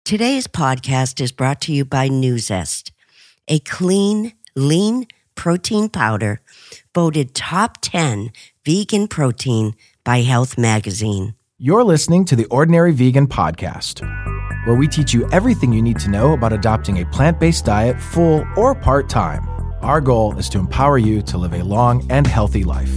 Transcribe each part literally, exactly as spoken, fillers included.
Today's podcast is brought to you by Nuzest, a clean, lean protein powder voted top ten vegan protein by Health Magazine. You're listening to the Ordinary Vegan Podcast, where we teach you everything you need to know about adopting a plant-based diet full or part-time. Our goal is to empower you to live a long and healthy life.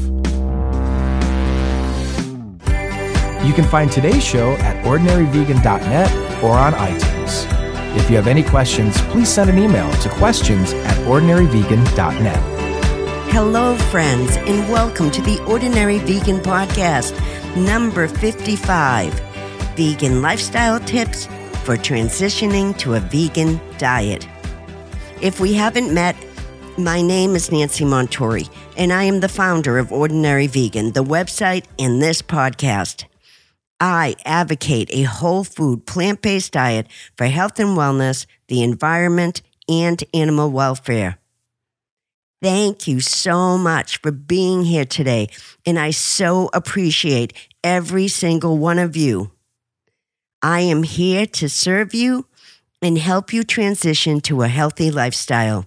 You can find today's show at ordinary vegan dot net or on iTunes. If you have any questions, please send an email to questions at ordinary vegan dot net. Hello, friends, and welcome to the Ordinary Vegan Podcast, number fifty-five, Vegan Lifestyle Tips for Transitioning to a Vegan Diet. If we haven't met, my name is Nancy Montori, and I am the founder of Ordinary Vegan, the website and this podcast. I advocate a whole food, plant-based diet for health and wellness, the environment, and animal welfare. Thank you so much for being here today, and I so appreciate every single one of you. I am here to serve you and help you transition to a healthy lifestyle.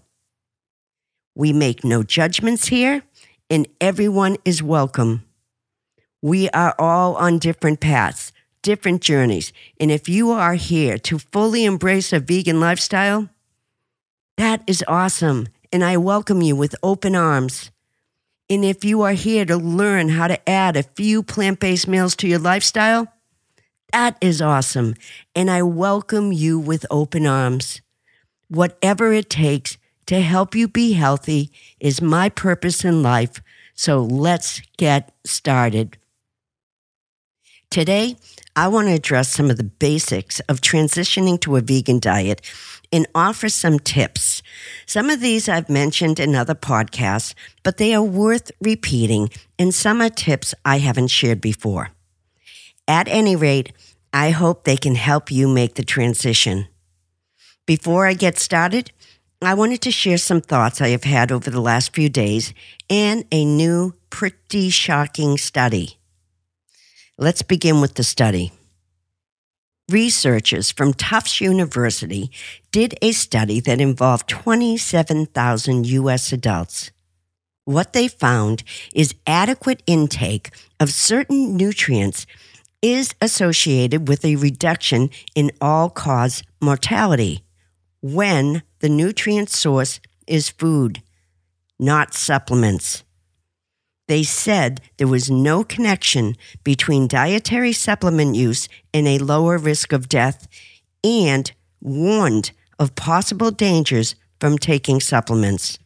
We make no judgments here, and everyone is welcome. We are all on different paths, different journeys, and if you are here to fully embrace a vegan lifestyle, that is awesome, and I welcome you with open arms. And if you are here to learn how to add a few plant-based meals to your lifestyle, that is awesome, and I welcome you with open arms. Whatever it takes to help you be healthy is my purpose in life, so let's get started. Today, I want to address some of the basics of transitioning to a vegan diet and offer some tips. Some of these I've mentioned in other podcasts, but they are worth repeating, and some are tips I haven't shared before. At any rate, I hope they can help you make the transition. Before I get started, I wanted to share some thoughts I have had over the last few days and a new, pretty shocking study. Let's begin with the study. Researchers from Tufts University did a study that involved twenty-seven thousand U S adults. What they found is adequate intake of certain nutrients is associated with a reduction in all-cause mortality when the nutrient source is food, not supplements. They said there was no connection between dietary supplement use and a lower risk of death, and warned of possible dangers from taking supplements.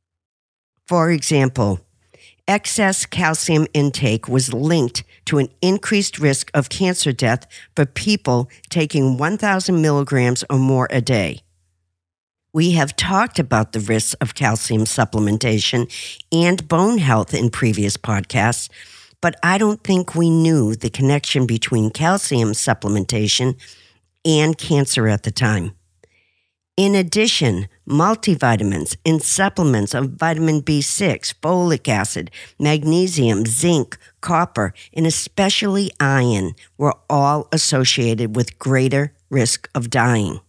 For example, excess calcium intake was linked to an increased risk of cancer death for people taking one thousand milligrams or more a day. We have talked about the risks of calcium supplementation and bone health in previous podcasts, but I don't think we knew the connection between calcium supplementation and cancer at the time. In addition, multivitamins and supplements of vitamin B six, folic acid, magnesium, zinc, copper, and especially iron were all associated with greater risk of dying.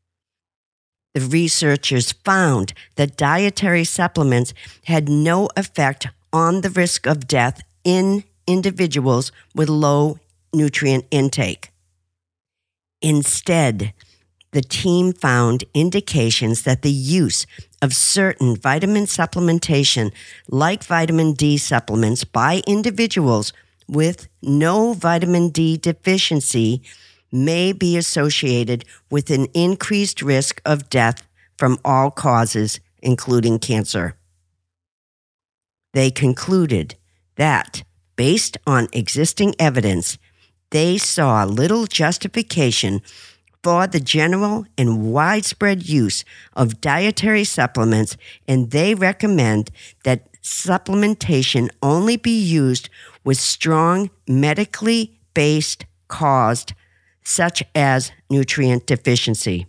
The researchers found that dietary supplements had no effect on the risk of death in individuals with low nutrient intake. Instead, the team found indications that the use of certain vitamin supplementation, like vitamin D supplements, by individuals with no vitamin D deficiency may be associated with an increased risk of death from all causes, including cancer. They concluded that, based on existing evidence, they saw little justification for the general and widespread use of dietary supplements, and they recommend that supplementation only be used with strong medically based caused such as nutrient deficiency.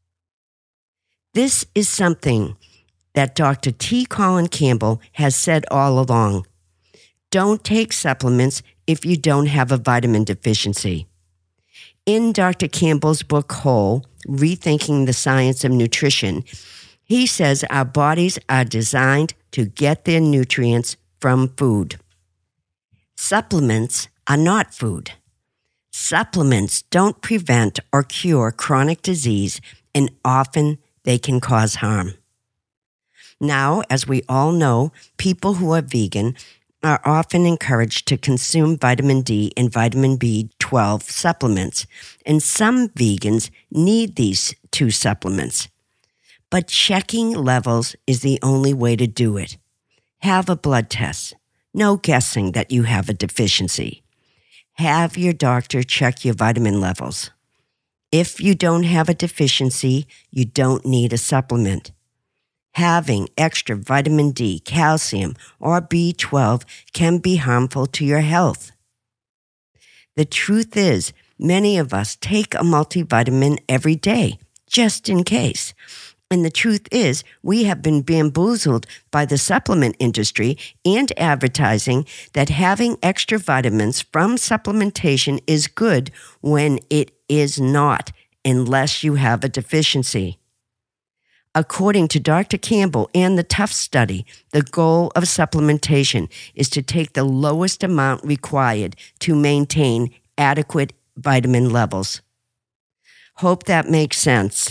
This is something that Doctor T. Colin Campbell has said all along. Don't take supplements if you don't have a vitamin deficiency. In Doctor Campbell's book, Whole, Rethinking the Science of Nutrition, he says our bodies are designed to get their nutrients from food. Supplements are not food. Supplements don't prevent or cure chronic disease, and often they can cause harm. Now, as we all know, people who are vegan are often encouraged to consume vitamin D and vitamin B twelve supplements, and some vegans need these two supplements. But checking levels is the only way to do it. Have a blood test. No guessing that you have a deficiency. Have your doctor check your vitamin levels. If you don't have a deficiency, you don't need a supplement. Having extra vitamin D, calcium, or B twelve can be harmful to your health. The truth is, many of us take a multivitamin every day, just in case. And the truth is, we have been bamboozled by the supplement industry and advertising that having extra vitamins from supplementation is good when it is not, unless you have a deficiency. According to Doctor Campbell and the Tufts study, the goal of supplementation is to take the lowest amount required to maintain adequate vitamin levels. Hope that makes sense.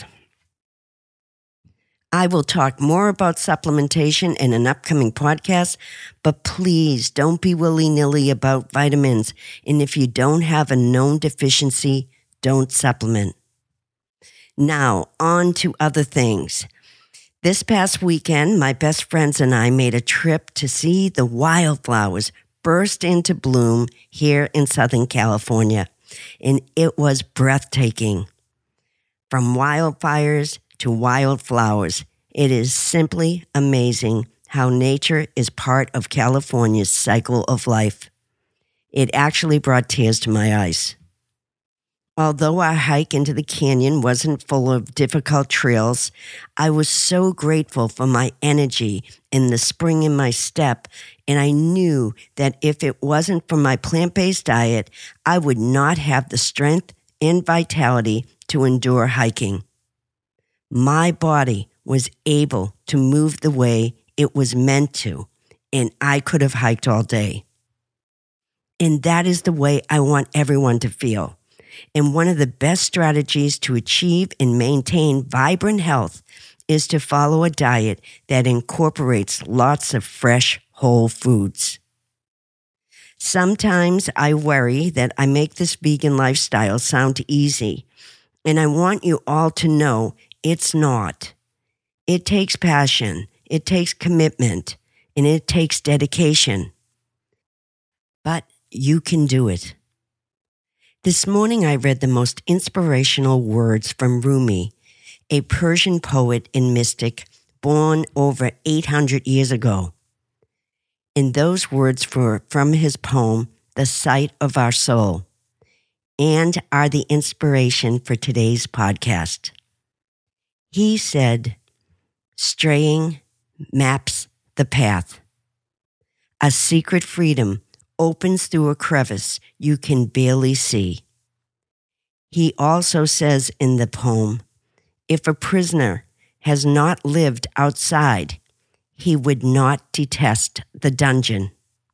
I will talk more about supplementation in an upcoming podcast, but please don't be willy-nilly about vitamins. And if you don't have a known deficiency, don't supplement. Now, on to other things. This past weekend, my best friends and I made a trip to see the wildflowers burst into bloom here in Southern California, and it was breathtaking. From wildfires to wildflowers, it is simply amazing how nature is part of California's cycle of life. It actually brought tears to my eyes. Although our hike into the canyon wasn't full of difficult trails, I was so grateful for my energy and the spring in my step, and I knew that if it wasn't for my plant-based diet, I would not have the strength and vitality to endure hiking. My body was able to move the way it was meant to, and I could have hiked all day. And that is the way I want everyone to feel. And one of the best strategies to achieve and maintain vibrant health is to follow a diet that incorporates lots of fresh, whole foods. Sometimes I worry that I make this vegan lifestyle sound easy, and I want you all to know it's not. It takes passion, it takes commitment, and it takes dedication. But you can do it. This morning I read the most inspirational words from Rumi, a Persian poet and mystic born over eight hundred years ago. And those words were from his poem, The Sight of Our Soul, and are the inspiration for today's podcast. He said, "Straying maps the path. A secret freedom opens through a crevice you can barely see." He also says in the poem, if a prisoner has not lived outside, he would not detest the dungeon.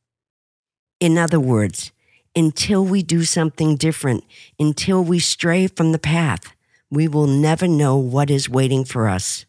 In other words, until we do something different, until we stray from the path, we will never know what is waiting for us.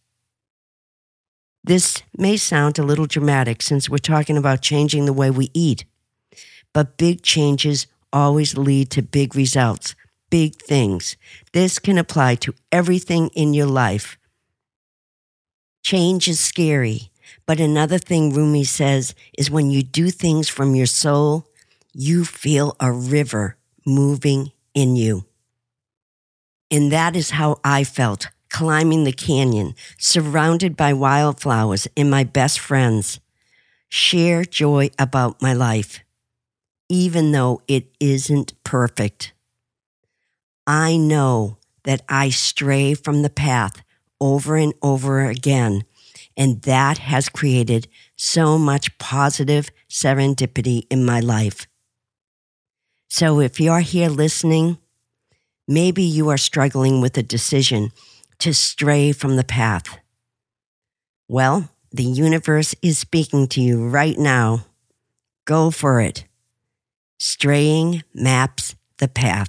This may sound a little dramatic since we're talking about changing the way we eat, but big changes always lead to big results, big things. This can apply to everything in your life. Change is scary, but another thing Rumi says is when you do things from your soul, you feel a river moving in you. And that is how I felt climbing the canyon, surrounded by wildflowers and my best friends. Share joy about my life, even though it isn't perfect. I know that I stray from the path over and over again, and that has created so much positive serendipity in my life. So if you're here listening, Maybe you are struggling with a decision to stray from the path. Well, the universe is speaking to you right now. Go for it. Straying maps the path.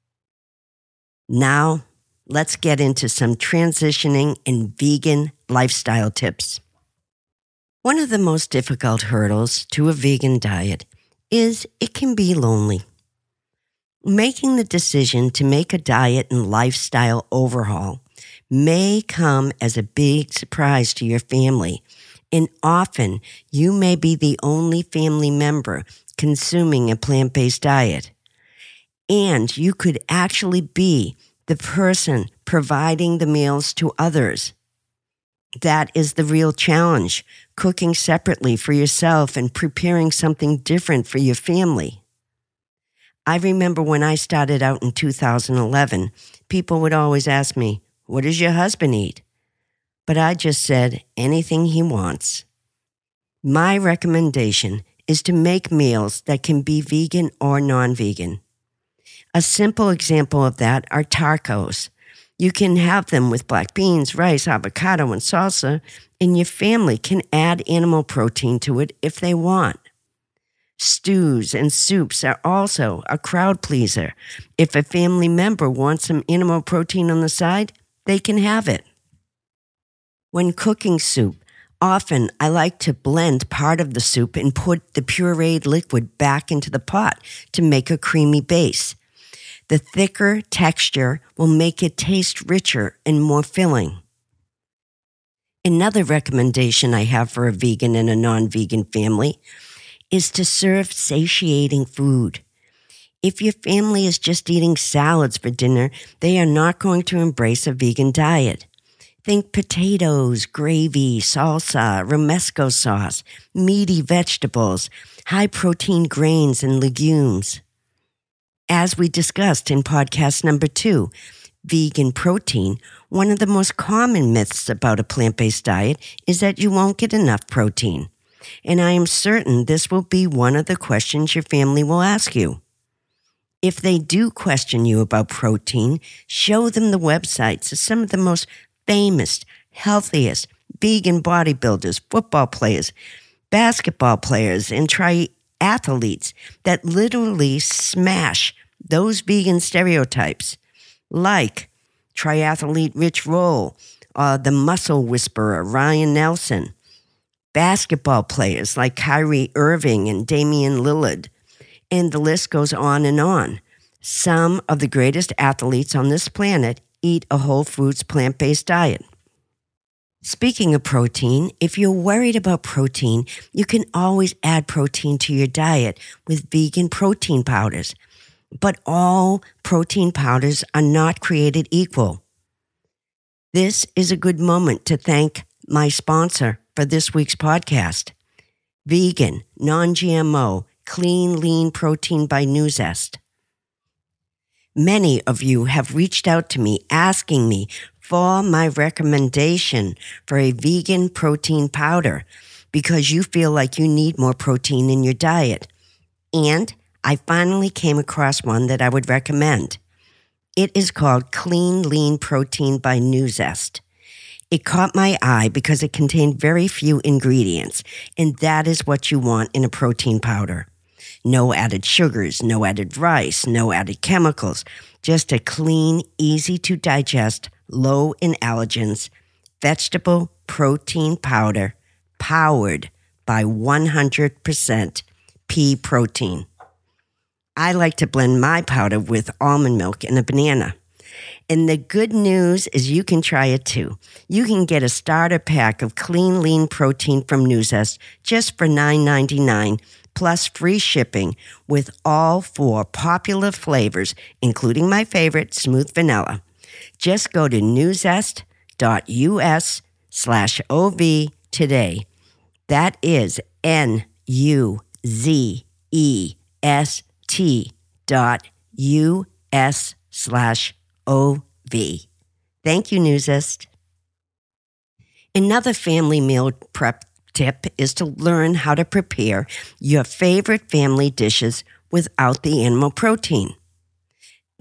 Now, let's get into some transitioning and vegan lifestyle tips. One of the most difficult hurdles to a vegan diet is it can be lonely. Making the decision to make a diet and lifestyle overhaul may come as a big surprise to your family, and often you may be the only family member consuming a plant-based diet. And you could actually be the person providing the meals to others. That is the real challenge, cooking separately for yourself and preparing something different for your family. I remember when I started out in two thousand eleven, people would always ask me, "What does your husband eat?" But I just said, anything he wants. My recommendation is to make meals that can be vegan or non-vegan. A simple example of that are tacos. You can have them with black beans, rice, avocado, and salsa, and your family can add animal protein to it if they want. Stews and soups are also a crowd pleaser. If a family member wants some animal protein on the side, they can have it. When cooking soup, often I like to blend part of the soup and put the pureed liquid back into the pot to make a creamy base. The thicker texture will make it taste richer and more filling. Another recommendation I have for a vegan and a non-vegan family is to serve satiating food. If your family is just eating salads for dinner, they are not going to embrace a vegan diet. Think potatoes, gravy, salsa, romesco sauce, meaty vegetables, high-protein grains and legumes. As we discussed in podcast number two, vegan protein, one of the most common myths about a plant-based diet is that you won't get enough protein. And I am certain this will be one of the questions your family will ask you. If they do question you about protein, show them the websites of some of the most famous, healthiest vegan bodybuilders, football players, basketball players, and triathletes that literally smash those vegan stereotypes, like triathlete Rich Roll, uh, the muscle whisperer Ryan Nelson, basketball players like Kyrie Irving and Damian Lillard, and the list goes on and on. Some of the greatest athletes on this planet eat a whole foods plant-based diet. Speaking of protein, if you're worried about protein, you can always add protein to your diet with vegan protein powders. But all protein powders are not created equal. This is a good moment to thank my sponsor for this week's podcast, Vegan, Non-G M O, Clean Lean Protein by Nuzest. Many of you have reached out to me asking me for my recommendation for a vegan protein powder because you feel like you need more protein in your diet. And I finally came across one that I would recommend. It is called Clean Lean Protein by Nuzest. It caught my eye because it contained very few ingredients, and that is what you want in a protein powder. No added sugars, no added rice, no added chemicals, just a clean, easy to digest, low in allergens, vegetable protein powder powered by one hundred percent pea protein. I like to blend my powder with almond milk and a banana. And the good news is you can try it too. You can get a starter pack of Clean Lean Protein from Nuzest just for nine ninety-nine plus free shipping with all four popular flavors, including my favorite, smooth vanilla. Just go to nuzest.us slash OV today. That is N U Z E S T dot U-S slash O-V. Thank you, Nuzest. Another family meal prep tip is to learn how to prepare your favorite family dishes without the animal protein.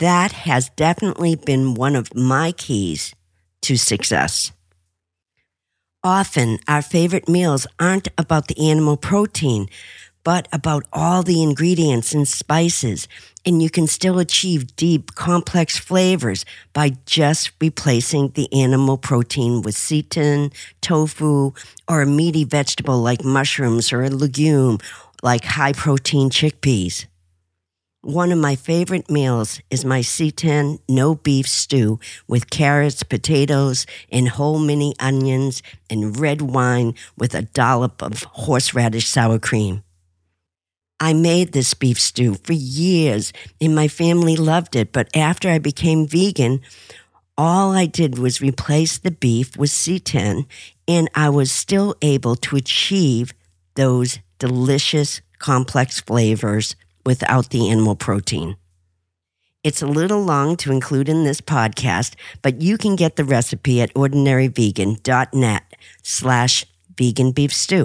That has definitely been one of my keys to success. Often, our favorite meals aren't about the animal protein, but about all the ingredients and spices, and you can still achieve deep, complex flavors by just replacing the animal protein with seitan, tofu, or a meaty vegetable like mushrooms or a legume like high-protein chickpeas. One of my favorite meals is my seitan no-beef stew with carrots, potatoes, and whole mini onions and red wine with a dollop of horseradish sour cream. I made this beef stew for years, and my family loved it, but after I became vegan, all I did was replace the beef with seitan, and I was still able to achieve those delicious, complex flavors without the animal protein. It's a little long to include in this podcast, but you can get the recipe at ordinaryvegan.net slash vegan beef stew.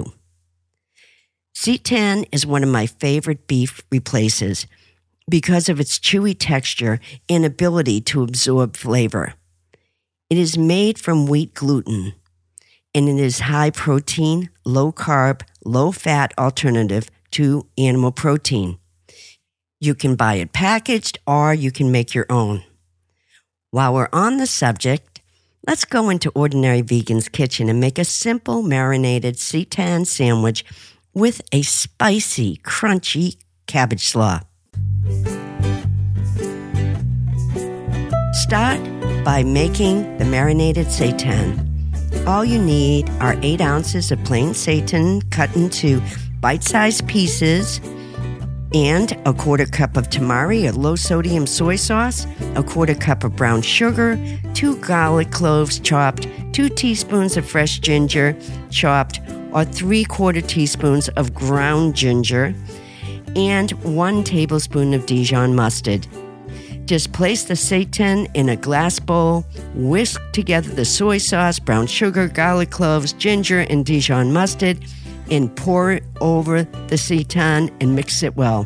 Seitan is one of my favorite beef replaces because of its chewy texture and ability to absorb flavor. It is made from wheat gluten, and it is high protein, low carb, low fat alternative to animal protein. You can buy it packaged or you can make your own. While we're on the subject, let's go into Ordinary Vegan's kitchen and make a simple marinated seitan sandwich with a spicy, crunchy cabbage slaw. Start by making the marinated seitan. All you need are eight ounces of plain seitan cut into bite-sized pieces, and a quarter cup of tamari, a low-sodium soy sauce, a quarter cup of brown sugar, two garlic cloves chopped, two teaspoons of fresh ginger chopped, or three-quarter teaspoons of ground ginger, and one tablespoon of Dijon mustard. Just place the seitan in a glass bowl, whisk together the soy sauce, brown sugar, garlic cloves, ginger, and Dijon mustard, and pour it over the seitan and mix it well.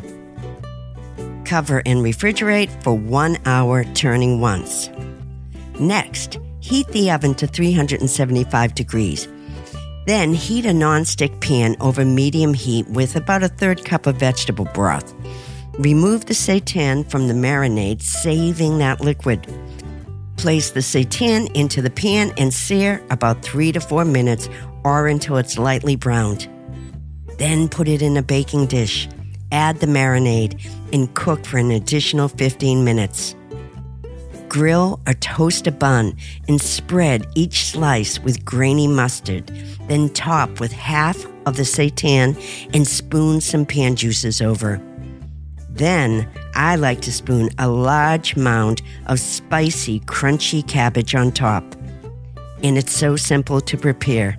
Cover and refrigerate for one hour, turning once. Next, heat the oven to three hundred seventy-five degrees. Then heat a nonstick pan over medium heat with about a third cup of vegetable broth. Remove the seitan from the marinade, saving that liquid. Place the seitan into the pan and sear about three to four minutes or until it's lightly browned. Then put it in a baking dish, add the marinade, and cook for an additional fifteen minutes. Grill or toast a bun and spread each slice with grainy mustard, then top with half of the seitan and spoon some pan juices over. Then, I like to spoon a large mound of spicy, crunchy cabbage on top. And it's so simple to prepare.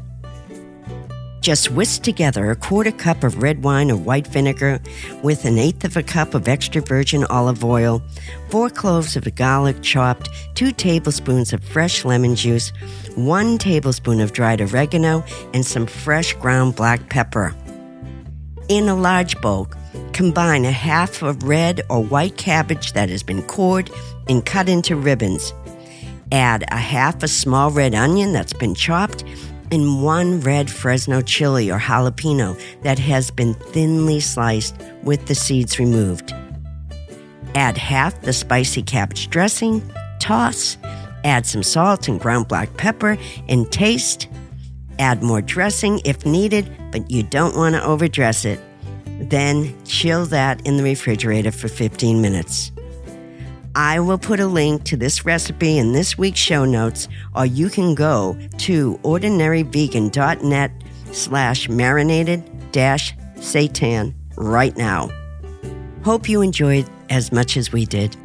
Just whisk together a quarter cup of red wine or white vinegar with an eighth of a cup of extra virgin olive oil, four cloves of garlic chopped, two tablespoons of fresh lemon juice, one tablespoon of dried oregano, and some fresh ground black pepper. In a large bowl, combine a half of red or white cabbage that has been cored and cut into ribbons. Add a half a small red onion that's been chopped and one red Fresno chili or jalapeno that has been thinly sliced with the seeds removed. Add half the spicy cabbage dressing, toss, add some salt and ground black pepper, and taste. Add more dressing if needed, but you don't want to overdress it. Then chill that in the refrigerator for fifteen minutes. I will put a link to this recipe in this week's show notes, or you can go to ordinaryvegan.net slash marinated dash seitan right now. Hope you enjoyed as much as we did.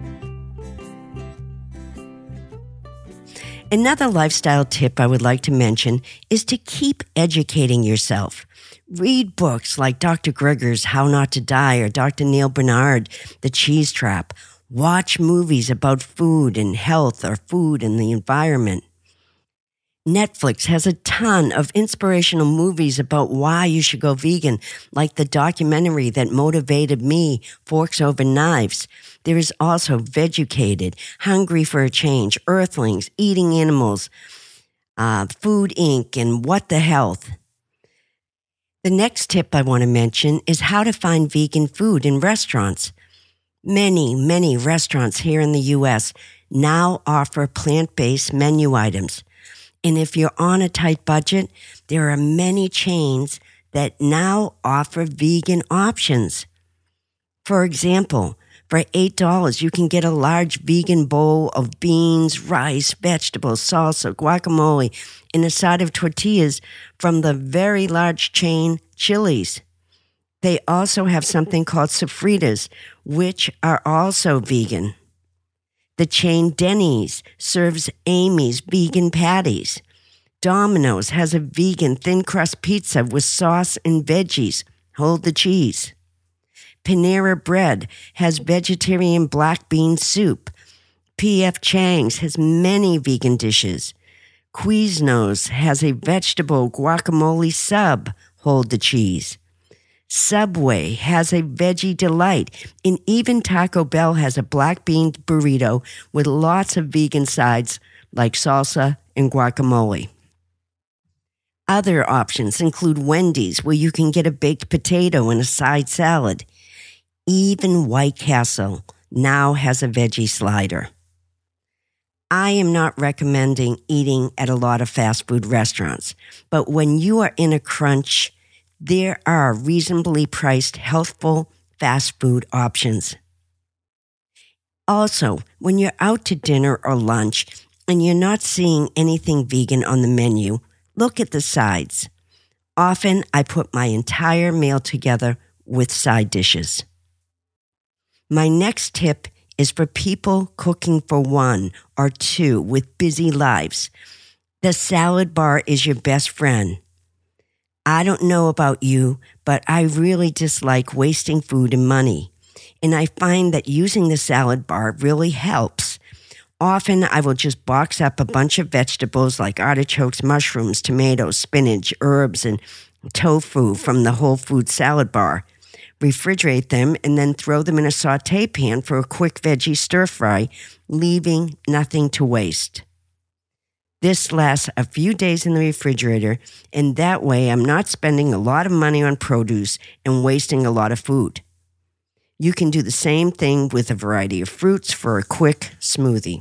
Another lifestyle tip I would like to mention is to keep educating yourself. Read books like Doctor Greger's How Not to Die or Doctor Neil Bernard, The Cheese Trap. Watch movies about food and health or food and the environment. Netflix has a ton of inspirational movies about why you should go vegan, like the documentary that motivated me, Forks Over Knives. There is also Vegucated, Hungry for a Change, Earthlings, Eating Animals, uh, Food Incorporated, and What the Health. The next tip I want to mention is how to find vegan food in restaurants. Many, many restaurants here in the U S now offer plant-based menu items. And if you're on a tight budget, there are many chains that now offer vegan options. For example, for eight dollars, you can get a large vegan bowl of beans, rice, vegetables, salsa, guacamole, and a side of tortillas from the very large chain Chili's. They also have something called sofritas, which are also vegan. The chain Denny's serves Amy's vegan patties. Domino's has a vegan thin crust pizza with sauce and veggies. Hold the cheese. Panera Bread has vegetarian black bean soup. P F Chang's has many vegan dishes. Quiznos has a vegetable guacamole sub. Hold the cheese. Subway has a veggie delight, and even Taco Bell has a black bean burrito with lots of vegan sides like salsa and guacamole. Other options include Wendy's, where you can get a baked potato and a side salad. Even White Castle now has a veggie slider. I am not recommending eating at a lot of fast food restaurants, but when you are in a crunch, there are reasonably priced, healthful fast food options. Also, when you're out to dinner or lunch and you're not seeing anything vegan on the menu, look at the sides. Often, I put my entire meal together with side dishes. My next tip is for people cooking for one or two with busy lives. The salad bar is your best friend. I don't know about you, but I really dislike wasting food and money. And I find that using the salad bar really helps. Often I will just box up a bunch of vegetables like artichokes, mushrooms, tomatoes, spinach, herbs, and tofu from the Whole Foods salad bar. Refrigerate them and then throw them in a saute pan for a quick veggie stir fry, leaving nothing to waste. This lasts a few days in the refrigerator, and that way I'm not spending a lot of money on produce and wasting a lot of food. You can do the same thing with a variety of fruits for a quick smoothie.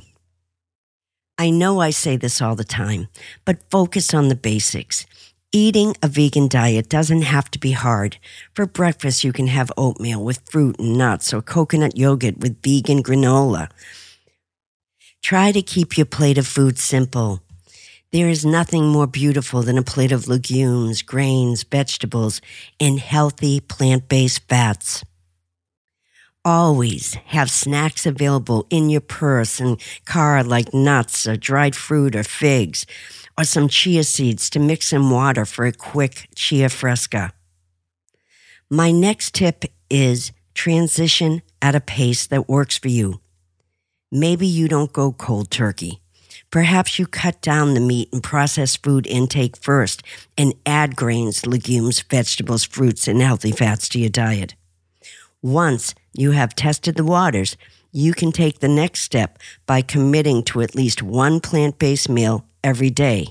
I know I say this all the time, but focus on the basics. Eating a vegan diet doesn't have to be hard. For breakfast, you can have oatmeal with fruit and nuts or coconut yogurt with vegan granola. Try to keep your plate of food simple. There is nothing more beautiful than a plate of legumes, grains, vegetables, and healthy plant-based fats. Always have snacks available in your purse and car like nuts or dried fruit or figs, or some chia seeds to mix in water for a quick chia fresca. My next tip is transition at a pace that works for you. Maybe you don't go cold turkey. Perhaps you cut down the meat and processed food intake first and add grains, legumes, vegetables, fruits, and healthy fats to your diet. Once you have tested the waters, you can take the next step by committing to at least one plant-based meal every day.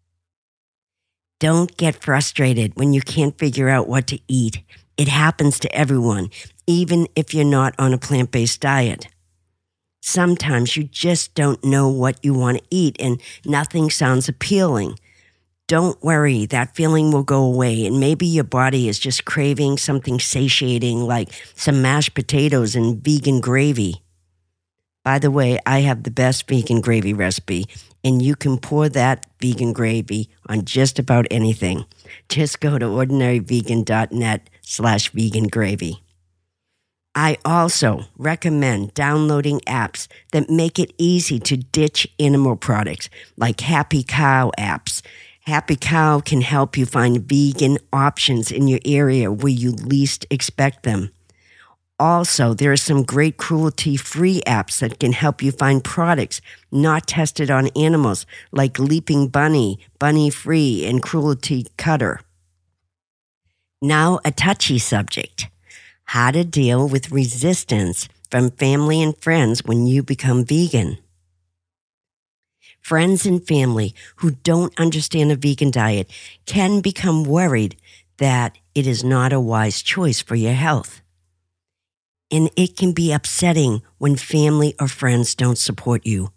Don't get frustrated when you can't figure out what to eat. It happens to everyone, even if you're not on a plant-based diet. Sometimes you just don't know what you want to eat and nothing sounds appealing. Don't worry, that feeling will go away, and maybe your body is just craving something satiating like some mashed potatoes and vegan gravy. By the way, I have the best vegan gravy recipe, and you can pour that vegan gravy on just about anything. Just go to ordinaryvegan.net slash vegan gravy. I also recommend downloading apps that make it easy to ditch animal products, like Happy Cow apps. Happy Cow can help you find vegan options in your area where you least expect them. Also, there are some great cruelty-free apps that can help you find products not tested on animals, like Leaping Bunny, Bunny Free, and Cruelty Cutter. Now, a touchy subject: how to deal with resistance from family and friends when you become vegan. Friends and family who don't understand a vegan diet can become worried that it is not a wise choice for your health. And it can be upsetting when family or friends don't support you.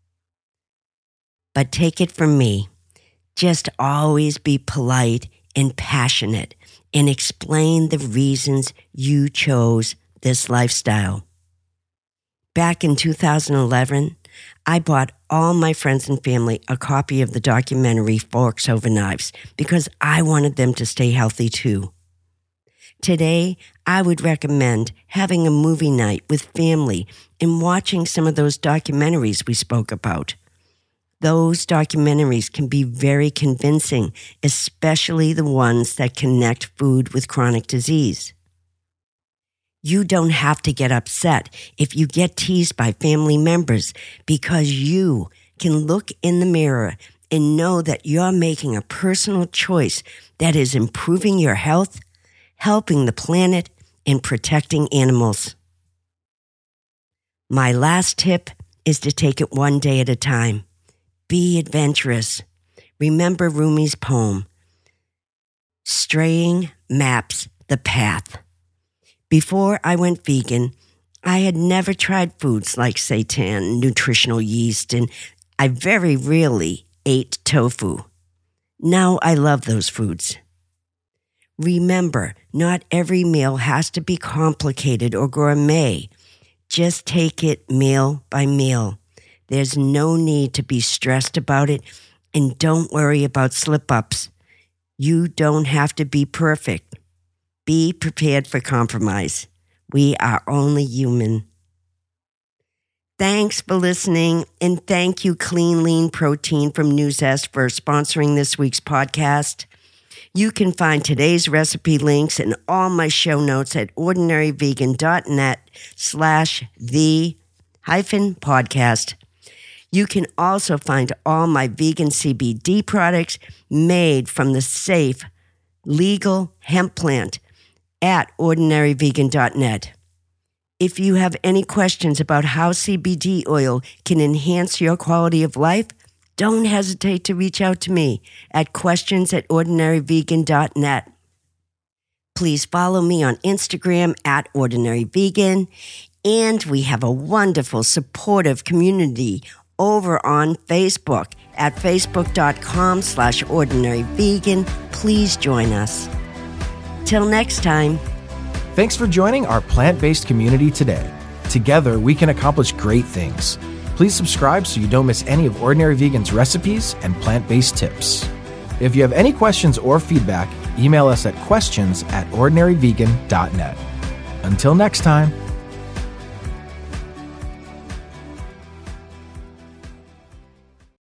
But take it from me, just always be polite and passionate and explain the reasons you chose this lifestyle. Back in two thousand eleven, I bought all my friends and family a copy of the documentary Forks Over Knives because I wanted them to stay healthy too. Today, I would recommend having a movie night with family and watching some of those documentaries we spoke about. Those documentaries can be very convincing, especially the ones that connect food with chronic disease. You don't have to get upset if you get teased by family members, because you can look in the mirror and know that you're making a personal choice that is improving your health, helping the planet, and protecting animals. My last tip is to take it one day at a time. Be adventurous. Remember Rumi's poem, "Straying maps the path." Before I went vegan, I had never tried foods like seitan, nutritional yeast, and I very rarely ate tofu. Now I love those foods. Remember, not every meal has to be complicated or gourmet. Just take it meal by meal. There's no need to be stressed about it, and don't worry about slip-ups. You don't have to be perfect. Be prepared for compromise. We are only human. Thanks for listening, and thank you, Clean Lean Protein from Nuzest, for sponsoring this week's podcast. You can find today's recipe links and all my show notes at ordinaryvegan.net slash the hyphen podcast. You can also find all my vegan C B D products made from the safe, legal hemp plant at ordinaryvegan dot net. If you have any questions about how C B D oil can enhance your quality of life, don't hesitate to reach out to me at questions at ordinaryvegan dot net. Please follow me on Instagram at ordinaryvegan, and we have a wonderful, supportive community over on Facebook at facebook.com slash ordinaryvegan. Please join us. Till next time. Thanks for joining our plant-based community today. Together, we can accomplish great things. Please subscribe so you don't miss any of Ordinary Vegan's recipes and plant-based tips. If you have any questions or feedback, email us at questions at ordinaryvegan dot net. Until next time.